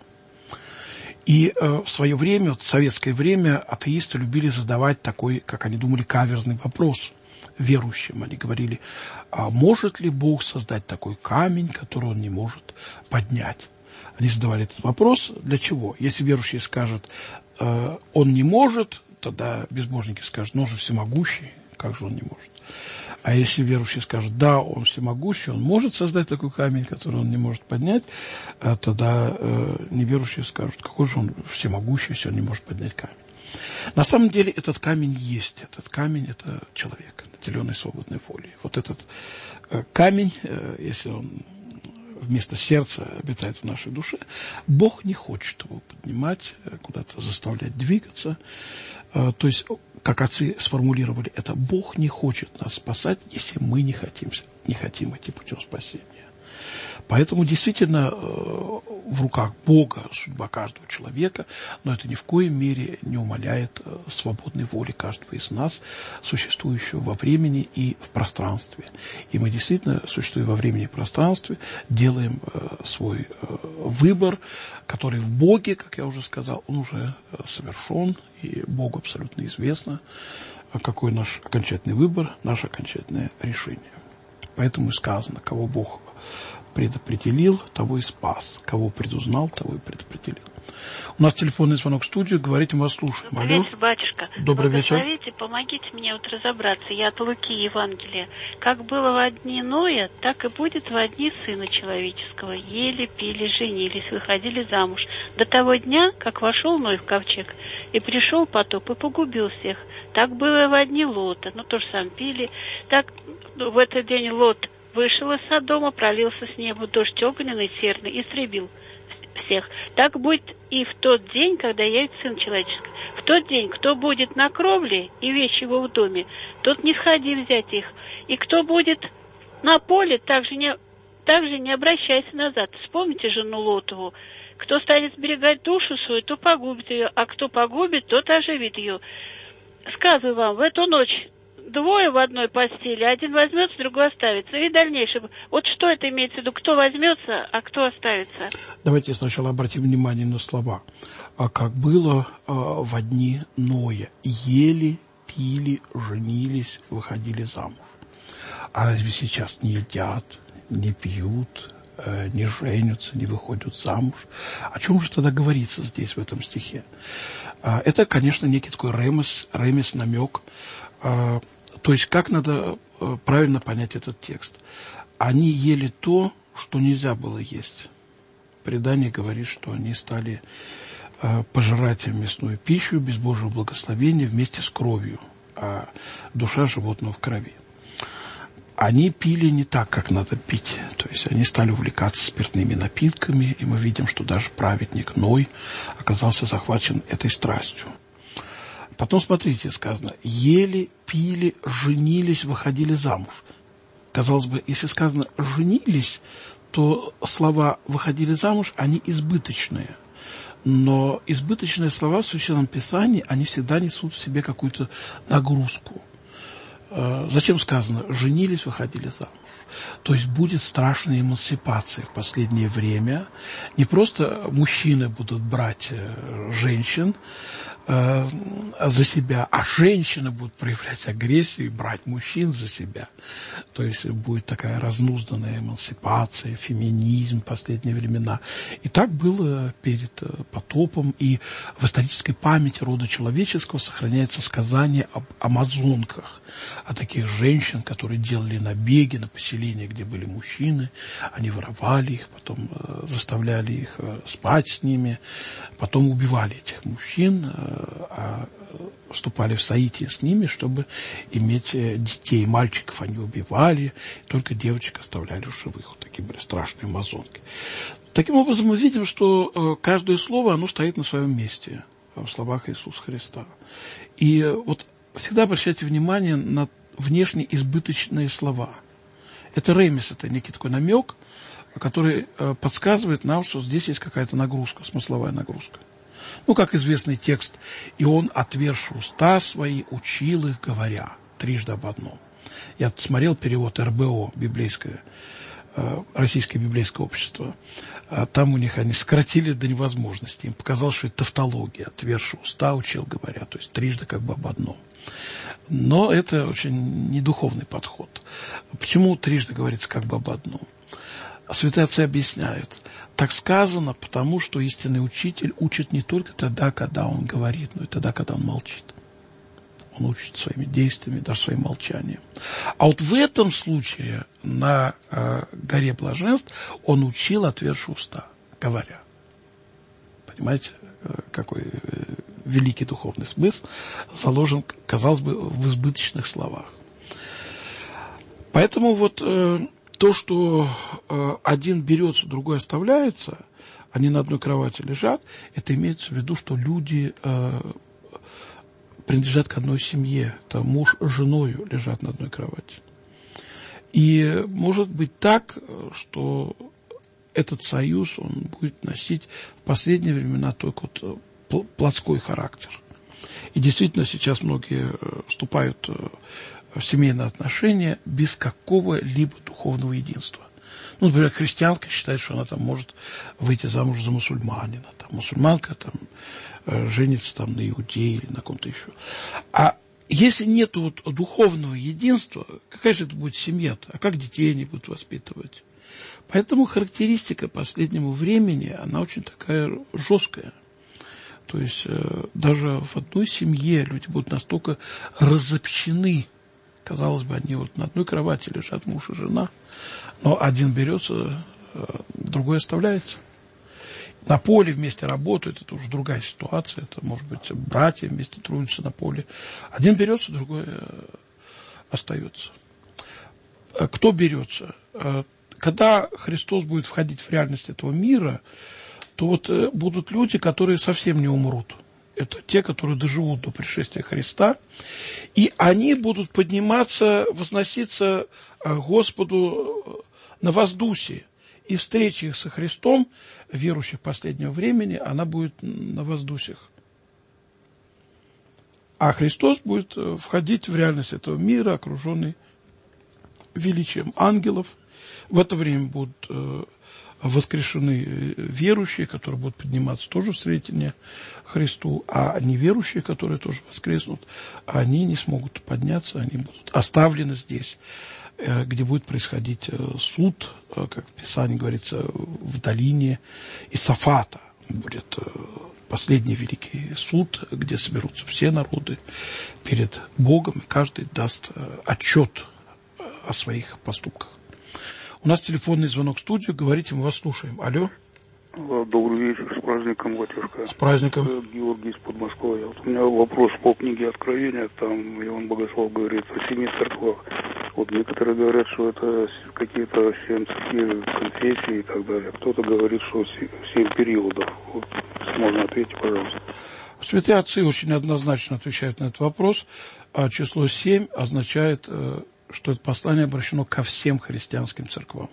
И в свое время, в советское время, атеисты любили задавать такой, как они думали, каверзный вопрос верующим. Они говорили: а может ли Бог создать такой камень, который он не может поднять? Они задавали этот вопрос. Для чего? Если верующий скажет: он не может, тогда безбожники скажут: но он же всемогущий, как же он не может? А если верующий скажет, да, он всемогущий, он может создать такой камень, который он не может поднять, тогда неверующие скажут, какой же он всемогущий, если он не может поднять камень. На самом деле этот камень есть. Этот камень – это человек, наделенный свободной волей. Вот этот камень, если он вместо сердца обитает в нашей душе, Бог не хочет его поднимать, куда-то заставлять двигаться. То есть, как отцы сформулировали это, Бог не хочет нас спасать, если мы не хотим идти путем спасения. Поэтому действительно в руках Бога судьба каждого человека, но это ни в коей мере не умаляет свободной воли каждого из нас, существующего во времени и в пространстве. И мы действительно, существуя во времени и пространстве, делаем свой выбор, который в Боге, как я уже сказал, он уже совершен, и Богу абсолютно известно, какой наш окончательный выбор, наше окончательное решение. Поэтому и сказано, кого Бог предопределил, того и спас. Кого предузнал, того и предопределил. У нас телефонный звонок в студию. Говорите, мы вас слушаем. Добрый вечер, батюшка. Добрый вечер. Благословите, помогите мне вот разобраться. Я от Луки Евангелия. Как было во дни Ноя, так и будет во дни Сына Человеческого. Ели, пили, женились, выходили замуж. До того дня, как вошел Ной в ковчег, и пришел потоп, и погубил всех. Так было во дни Лота. Ну, тоже сам пили. Так в этот день Лот вышел из Содома, пролился с неба дождь огненный, серный, и истребил всех. Так будет и в тот день, когда явится Сын Человеческий. В тот день, кто будет на кровле и вещи его в доме, тот не сходи взять их. И кто будет на поле, также не обращайся назад. Вспомните жену Лотову. Кто станет сберегать душу свою, то погубит ее, а кто погубит, тот оживит ее. Сказываю вам, в эту ночь двое в одной постели, один возьмется, другой оставится. И дальнейшее. Вот что это имеется в виду? Кто возьмется, а кто оставится? Давайте сначала обратим внимание на слова. Как было во дни Ноя. Ели, пили, женились, выходили замуж. А разве сейчас не едят, не пьют, не женятся, не выходят замуж? О чем же тогда говорится здесь, в этом стихе? Это, конечно, некий такой ремес, намек. То есть, как надо правильно понять этот текст? Они ели то, что нельзя было есть. Предание говорит, что они стали пожирать мясную пищу без Божьего благословения вместе с кровью, а душа животного в крови. Они пили не так, как надо пить. То есть, они стали увлекаться спиртными напитками, и мы видим, что даже праведник Ной оказался захвачен этой страстью. Потом, смотрите, сказано, ели, пили, женились, выходили замуж. Казалось бы, если сказано «женились», то слова «выходили замуж», они избыточные. Но избыточные слова в Священном Писании, они всегда несут в себе какую-то нагрузку. Зачем сказано «женились, выходили замуж»? То есть будет страшная эмансипация в последнее время. Не просто мужчины будут брать женщин за себя, а женщины будут проявлять агрессию и брать мужчин за себя. То есть будет такая разнузданная эмансипация, феминизм в последние времена. И так было перед потопом, и в исторической памяти рода человеческого сохраняется сказание об амазонках, о таких женщин, которые делали набеги на поселения, где были мужчины, они воровали их, потом заставляли их спать с ними, потом убивали этих мужчин, а вступали в соитие с ними, чтобы иметь детей. Мальчиков они убивали, только девочек оставляли в живых. Вот такие были страшные амазонки. Таким образом, мы видим, что каждое слово, оно стоит на своем месте в словах Иисуса Христа. И вот всегда обращайте внимание на внешне избыточные слова. Это ремес, это некий такой намек, который подсказывает нам, что здесь есть какая-то нагрузка, смысловая нагрузка. Ну, как известный текст, «И он, отверши уста свои, учил их, говоря», трижды об одном. Я смотрел перевод РБО, библейское, Российское библейское общество. Там у них они сократили до невозможности. Им показалось, что это тавтология. «Отверши уста, учил, говоря», то есть трижды как бы об одном. Но это очень недуховный подход. Почему трижды говорится как бы об одном? Святые отцы объясняют. Так сказано, потому что истинный учитель учит не только тогда, когда он говорит, но и тогда, когда он молчит. Он учит своими действиями, даже своим молчанием. А вот в этом случае на горе блаженств он учил отверши уста, говоря. Понимаете, какой великий духовный смысл заложен, казалось бы, в избыточных словах. Поэтому вот то, что один берется, другой оставляется, они на одной кровати лежат, это имеется в виду, что люди принадлежат к одной семье. Это муж с женой лежат на одной кровати. И может быть так, что этот союз, он будет носить в последние времена только вот плотской характер. И действительно сейчас многие вступают в семейные отношения без какого-либо духовного единства. Ну, например, христианка считает, что она там может выйти замуж за мусульманина, там, мусульманка там, женится там, на иудее или на ком-то еще. А если нет вот духовного единства, какая же это будет семья-то? А как детей они будут воспитывать? Поэтому характеристика последнего времени, она очень такая жесткая. То есть даже в одной семье люди будут настолько разобщены. Казалось бы, они вот на одной кровати лежат муж и жена, но один берется, другой оставляется. На поле вместе работают, это уже другая ситуация, это, может быть, братья вместе трудятся на поле. Один берется, другой остается. Кто берется? Когда Христос будет входить в реальность этого мира, то вот будут люди, которые совсем не умрут. Это те, которые доживут до пришествия Христа. И они будут подниматься, возноситься к Господу на воздухе. И встреча их со Христом, верующих последнего времени, она будет на воздухах. А Христос будет входить в реальность этого мира, окруженный величием ангелов. В это время будут воскрешены верующие, которые будут подниматься тоже в свидетельстве Христу, а неверующие, которые тоже воскреснут, они не смогут подняться, они будут оставлены здесь, где будет происходить суд, как в Писании говорится, в долине Исафата. Будет последний великий суд, где соберутся все народы перед Богом, и каждый даст отчет о своих поступках. У нас телефонный звонок в студию. Говорите, мы вас слушаем. Алло. Добрый вечер. С праздником, батюшка. С праздником. Георгий из Подмосковья. Вот у меня вопрос по книге Откровения. Там Иоанн Богослов говорит о 7 церквах. Вот некоторые говорят, что это какие-то 7 церквей, конфессий и так далее. Кто-то говорит, что 7 периодов. Вот, можно ответить, пожалуйста. Святые отцы очень однозначно отвечают на этот вопрос. А число 7 означает, что это послание обращено ко всем христианским церквам.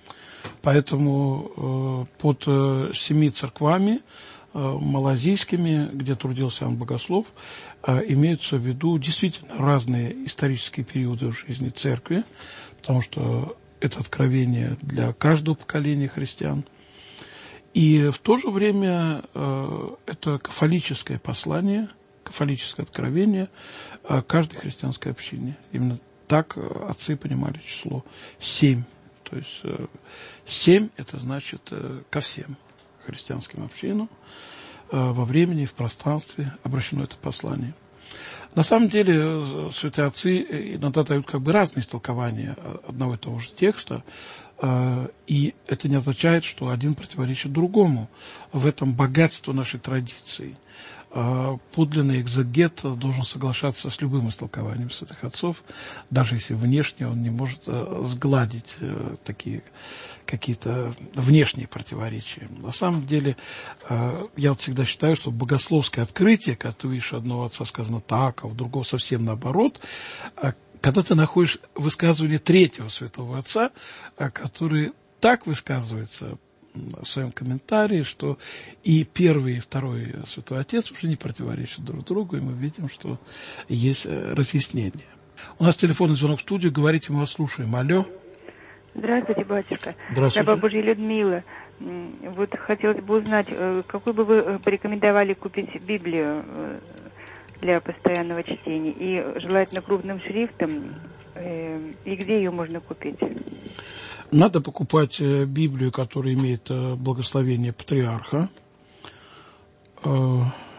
Поэтому под 7 церквами малазийскими, где трудился Иоанн Богослов, имеются в виду действительно разные исторические периоды в жизни церкви, потому что это откровение для каждого поколения христиан. И в то же время это кафолическое послание, кафолическое откровение каждой христианской общине. Именно так отцы понимали число 7. То есть 7 это значит ко всем христианским общинам во времени и в пространстве обращено это послание. На самом деле святые отцы иногда дают как бы разные истолкования одного и того же текста, и это не означает, что один противоречит другому. В этом богатство нашей традиции. Подлинный экзегет должен соглашаться с любым истолкованием святых отцов, даже если внешне он не может сгладить такие какие-то внешние противоречия. На самом деле, я вот всегда считаю, что богословское открытие, когда ты видишь одного отца сказано так, а у другого совсем наоборот, когда ты находишь высказывание третьего святого отца, который так высказывается в своем комментарии, что и первый, и второй святой отец уже не противоречат друг другу, и мы видим, что есть разъяснение. У нас телефонный звонок в студию, говорите, мы вас слушаем. Алло. Здравствуйте, батюшка. Здравствуйте. Я бабушка Людмила. Вот хотелось бы узнать, какую бы вы порекомендовали купить Библию для постоянного чтения, и желательно крупным шрифтом, и где ее можно купить? Надо покупать Библию, которая имеет благословение патриарха.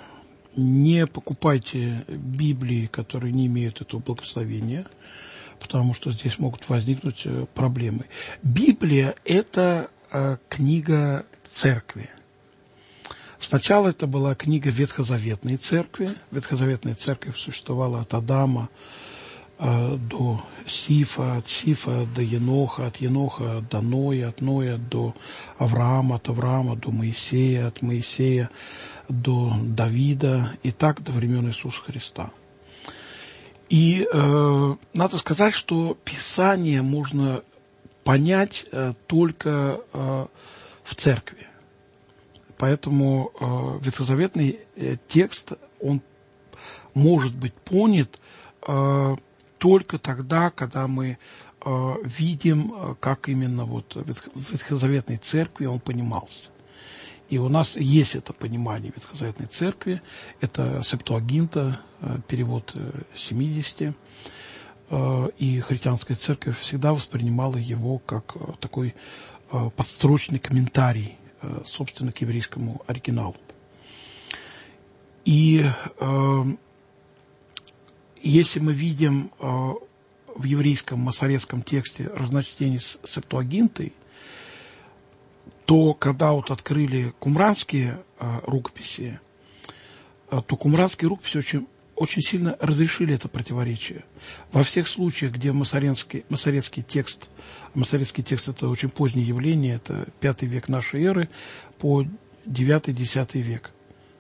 не покупайте Библии, которые не имеют этого благословения, потому что здесь могут возникнуть проблемы. Библия – это книга церкви. Сначала это была книга Ветхозаветной церкви. Ветхозаветная церковь существовала от Адама до Сифа, от Сифа до Еноха, от Еноха до Ноя, от Ноя до Авраама, от Авраама до Моисея, от Моисея до Давида, и так до времен Иисуса Христа. И надо сказать, что Писание можно понять только в церкви. Поэтому ветхозаветный текст, он может быть понят только тогда, когда мы видим, как именно вот в ветхозаветной церкви он понимался. И у нас есть это понимание ветхозаветной церкви. Это Септуагинта, перевод 70. И христианская церковь всегда воспринимала его как такой подстрочный комментарий, собственно, к еврейскому оригиналу. И если мы видим в еврейском масоретском тексте разночтение с Септуагинтой, то когда вот открыли кумранские рукописи, то кумранские рукописи очень сильно разрешили это противоречие. Во всех случаях, где масоретский текст это очень позднее явление, это 5 век нашей эры по 9-10 век.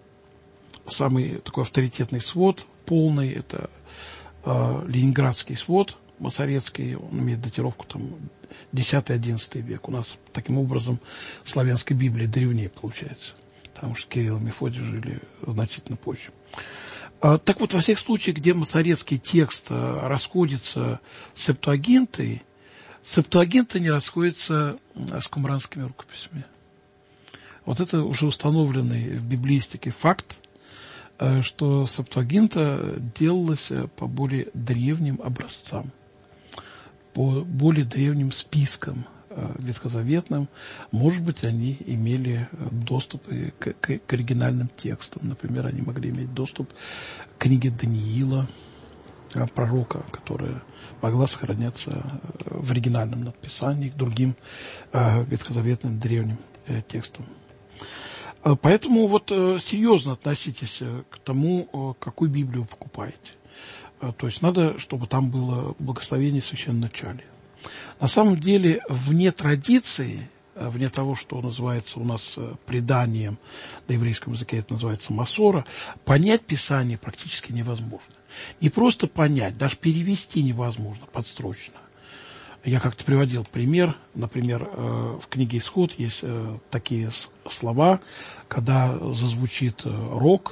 Самый такой авторитетный свод, полный, это Ленинградский свод масоретский, он имеет датировку там 10-11 век. У нас таким образом славянская Библия древнее получается, потому что Кирилл и Мефодий жили значительно позже. Так вот, во всех случаях, где масоретский текст расходится с Септуагинтой, Септуагинта не расходится с кумранскими рукописями. Вот это уже установленный в библеистике факт, что Септуагинта делалась по более древним образцам, по более древним спискам ветхозаветным. Может быть, они имели доступ к оригинальным текстам. Например, они могли иметь доступ к книге Даниила, пророка, которая могла сохраняться в оригинальном надписании к другим ветхозаветным древним текстам. Поэтому вот серьезно относитесь к тому, какую Библию покупаете. То есть надо, чтобы там было благословение в священном начале. На самом деле, вне традиции, вне того, что называется у нас преданием, на еврейском языке это называется масора, понять Писание практически невозможно. Не просто понять, даже перевести невозможно подстрочно. Я как-то приводил пример, например, в книге «Исход» есть такие слова, когда зазвучит рог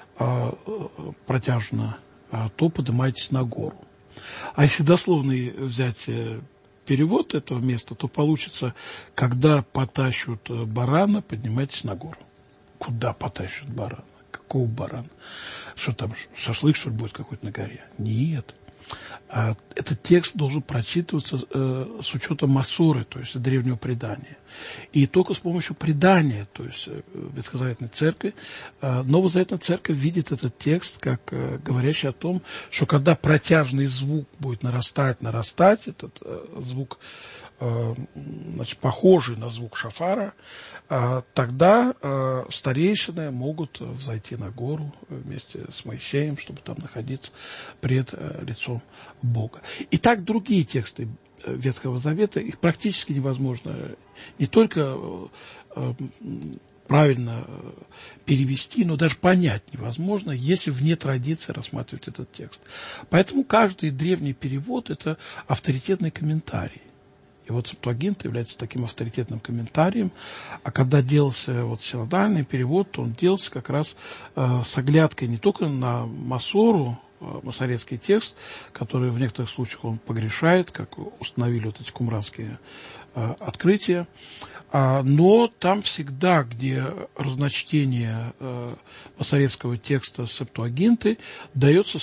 протяжно, то поднимайтесь на гору. А если дословно взять перевод этого места, то получится, когда потащут барана, поднимайтесь на гору. Куда потащут барана? Какого барана? Что там, шашлык, что ли, будет какой-то на горе? Нет. Этот текст должен прочитываться с учетом масоры, то есть древнего предания. И только с помощью предания, то есть Ветхозаветной церкви, Новозаветная церковь видит этот текст как говорящий о том, что когда протяжный звук будет нарастать, этот звук, значит, похожий на звук шафара, тогда старейшины могут взойти на гору вместе с Моисеем, чтобы там находиться пред лицом Бога. И так другие тексты Ветхого Завета, их практически невозможно не только правильно перевести, но даже понять невозможно, если вне традиции рассматривать этот текст. Поэтому каждый древний перевод – это авторитетный комментарий. И вот Септуагинта является таким авторитетным комментарием, а когда делался вот синодальный перевод, то он делался как раз с оглядкой не только на масору, масоретский текст, который в некоторых случаях он погрешает, как установили вот эти кумранские открытия, но там всегда, где разночтение масоретского текста с Септуагинты, дается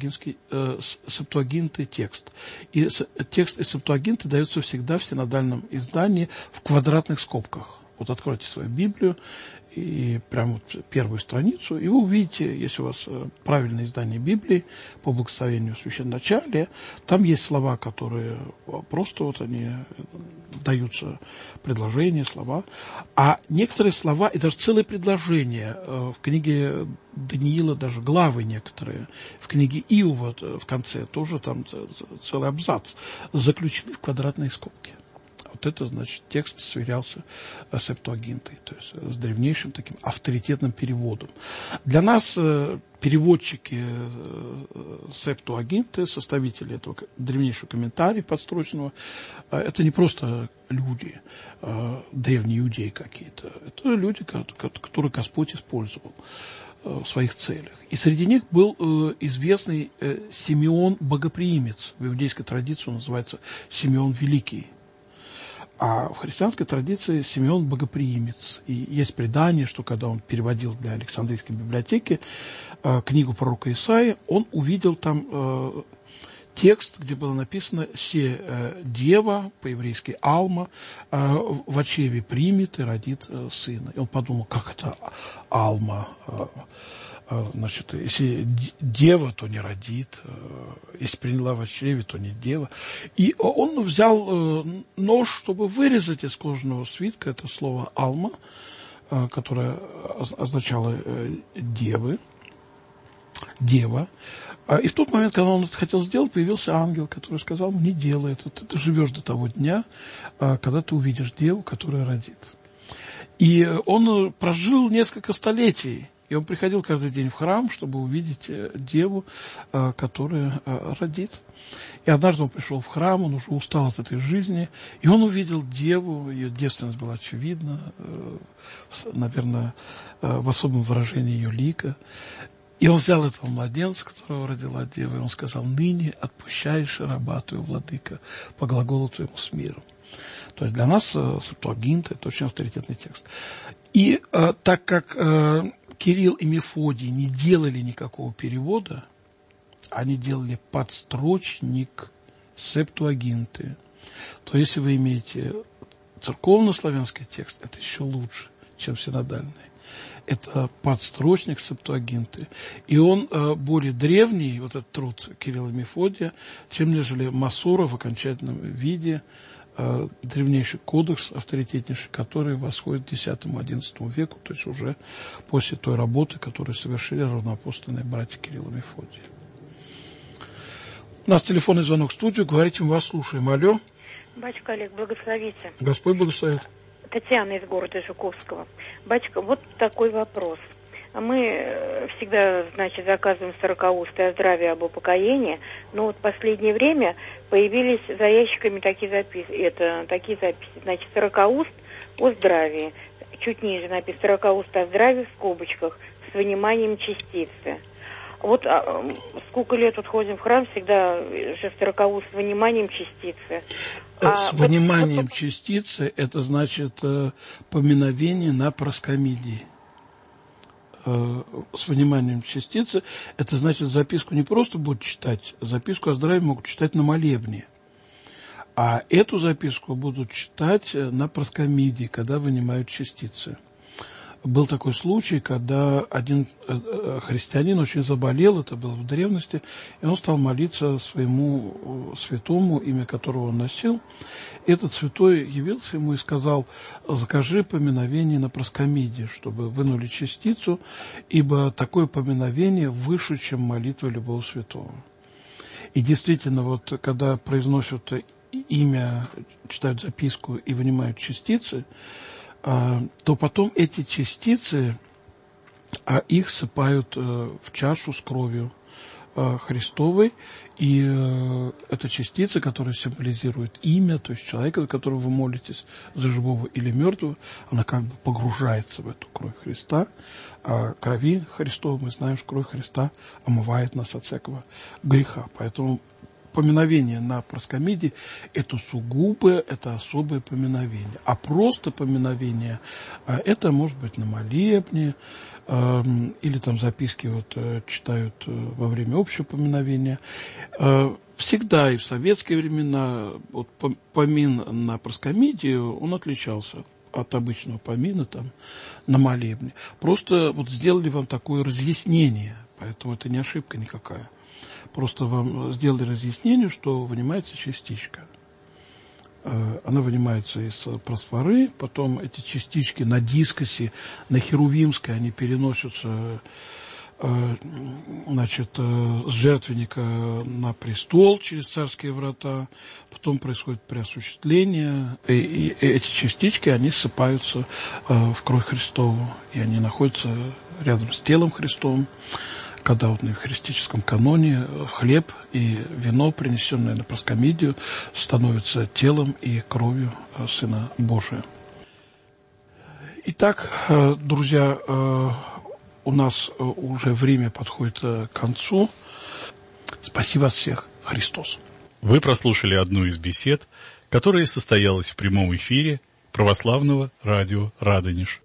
Септуагинты текст. И текст из Септуагинты дается всегда в синодальном издании в квадратных скобках. Вот откройте свою Библию, и прямо вот первую страницу, и вы увидите, если у вас правильное издание Библии по благословению священначалия, там есть слова, которые просто вот они даются, предложения, слова, а некоторые слова, и даже целые предложения в книге Даниила, даже главы некоторые, в книге Иова в конце тоже там целый абзац, заключены в квадратные скобки. Вот это, значит, текст сверялся с Септуагинтой, то есть с древнейшим таким авторитетным переводом. Для нас переводчики Септуагинты, составители этого древнейшего комментария подстрочного, это не просто люди, древние иудеи какие-то, это люди, которые Господь использовал в своих целях. И среди них был известный Симеон Богоприимец. В иудейской традиции он называется Симеон Великий. А в христианской традиции Симеон Богоприимец. И есть предание, что когда он переводил для Александрийской библиотеки книгу пророка Исаии, он увидел там текст, где было написано «Се дева», по-еврейски «Алма», в очреве примет и родит сына. И он подумал, как это «Алма»? Значит, если дева, то не родит, если приняла в чреве, то не дева. И он взял нож, чтобы вырезать из кожаного свитка это слово «алма», которое означало дева. И в тот момент, когда он это хотел сделать, появился ангел, который сказал ему: не делай это, ты живешь до того дня, когда ты увидишь деву, которая родит. И он прожил несколько столетий. И он приходил каждый день в храм, чтобы увидеть деву, которая родит. И однажды он пришел в храм, он уже устал от этой жизни, и он увидел деву, ее девственность была очевидна, наверное, в особом выражении ее лика. И он взял этого младенца, которого родила дева, и он сказал: ныне отпущаешь раба твою, владыка, по глаголу твоему с миром. То есть для нас Септуагинта – это очень авторитетный текст. И так как Кирилл и Мефодий не делали никакого перевода, они делали подстрочник Септуагинты, то если вы имеете церковно-славянский текст, это еще лучше, чем синодальный. Это подстрочник Септуагинты. И он более древний, вот этот труд Кирилла и Мефодия, чем нежели Масора в окончательном виде, древнейший кодекс, авторитетнейший, который восходит к X-XI веку, то есть уже после той работы, которую совершили равноапостольные братья Кирилл и Мефодий. У нас телефонный звонок в студию, говорите, мы вас слушаем. Алло. Батюшка Олег, благословите. Господь благословит. Татьяна из города Жуковского. Батюшка, вот такой вопрос. Мы всегда, значит, заказываем сорокаустое о здравии, об упокоении, но вот в последнее время появились за ящиками такие записи. Значит, сорокауст о здравии. Чуть ниже написано сорокауст о здравии в скобочках с выниманием частицы. Вот сколько лет вот ходим в храм, всегда же сорокауст с выниманием частицы. С выниманием частицы, это значит поминовение на проскомидии. С выниманием частицы, это значит, записку не просто будут читать, записку о здравии могут читать на молебне. А эту записку будут читать на проскомидии, когда вынимают частицы. Был такой случай, когда один христианин очень заболел, это было в древности, и он стал молиться своему святому, имя которого он носил. Этот святой явился ему и сказал: закажи поминовение на проскомидии, чтобы вынули частицу, ибо такое поминовение выше, чем молитва любого святого. И действительно, вот когда произносят имя, читают записку и вынимают частицы, то потом эти частицы, их сыпают в чашу с кровью Христовой, и эта частица, которая символизирует имя, то есть человека, за которого вы молитесь, за живого или мертвого, она как бы погружается в эту кровь Христа. А крови Христовой мы знаем, что кровь Христа омывает нас от всякого греха. Поэтому поминовение на проскомидии – это сугубое, это особое поминовение. А просто поминовение – это может быть на молебне, или там записки вот читают во время общего поминовения. Всегда и в советские времена вот помин на проскомидию, он отличался от обычного помина там, на молебне. Просто вот сделали вам такое разъяснение, поэтому это не ошибка никакая. Просто вам сделали разъяснение, что вынимается частичка. Она вынимается из просфоры, потом эти частички на дискосе, на херувимской, они переносятся, значит, с жертвенника на престол через царские врата, потом происходит преосуществление, и эти частички, они ссыпаются в кровь Христову, и они находятся рядом с телом Христовым, когда вот на евхаристическом каноне хлеб и вино, принесенное на проскомидию, становятся телом и кровью Сына Божия. Итак, друзья, у нас уже время подходит к концу. Спаси вас всех, Христос. Вы прослушали одну из бесед, которая состоялась в прямом эфире православного радио «Радонеж».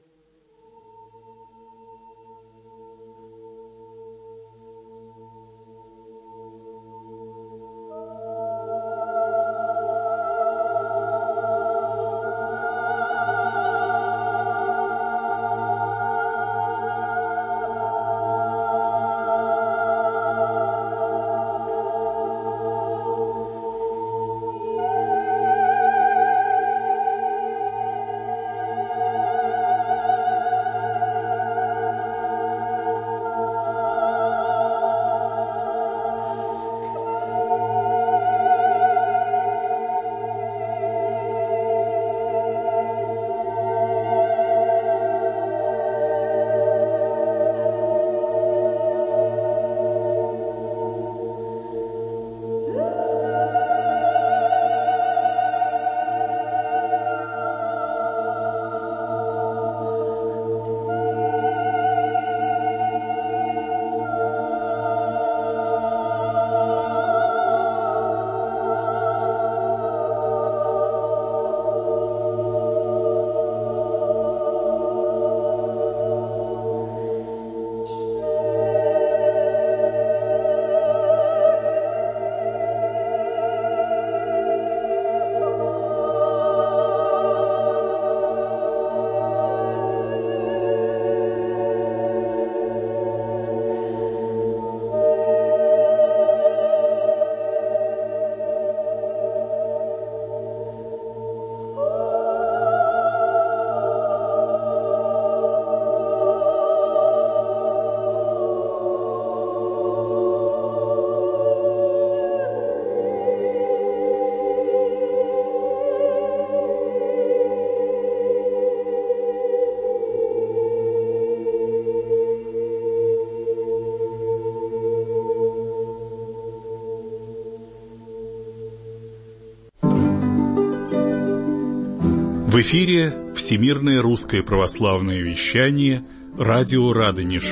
В эфире Всемирное русское православное вещание «Радио Радонеж».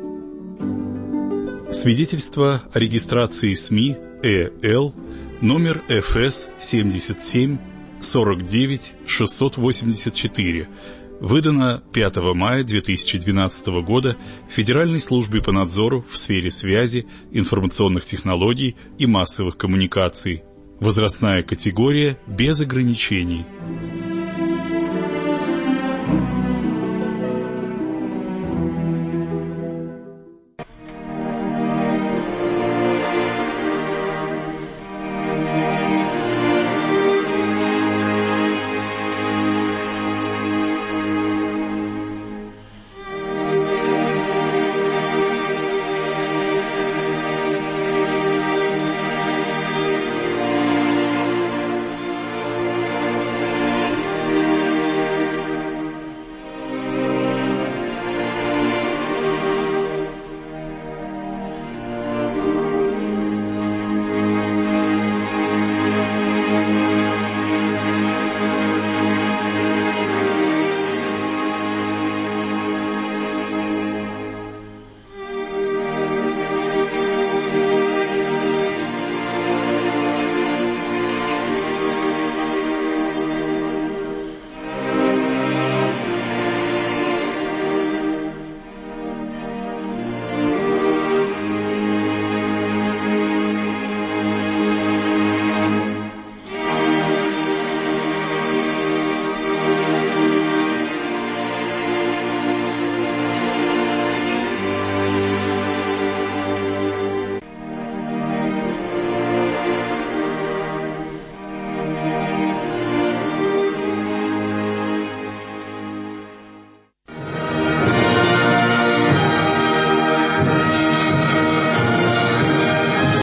Свидетельство о регистрации СМИ ЭЛ номер ФС 77 49 684, выдано 5 мая 2012 года Федеральной службой по надзору в сфере связи, информационных технологий и массовых коммуникаций. Возрастная категория без ограничений.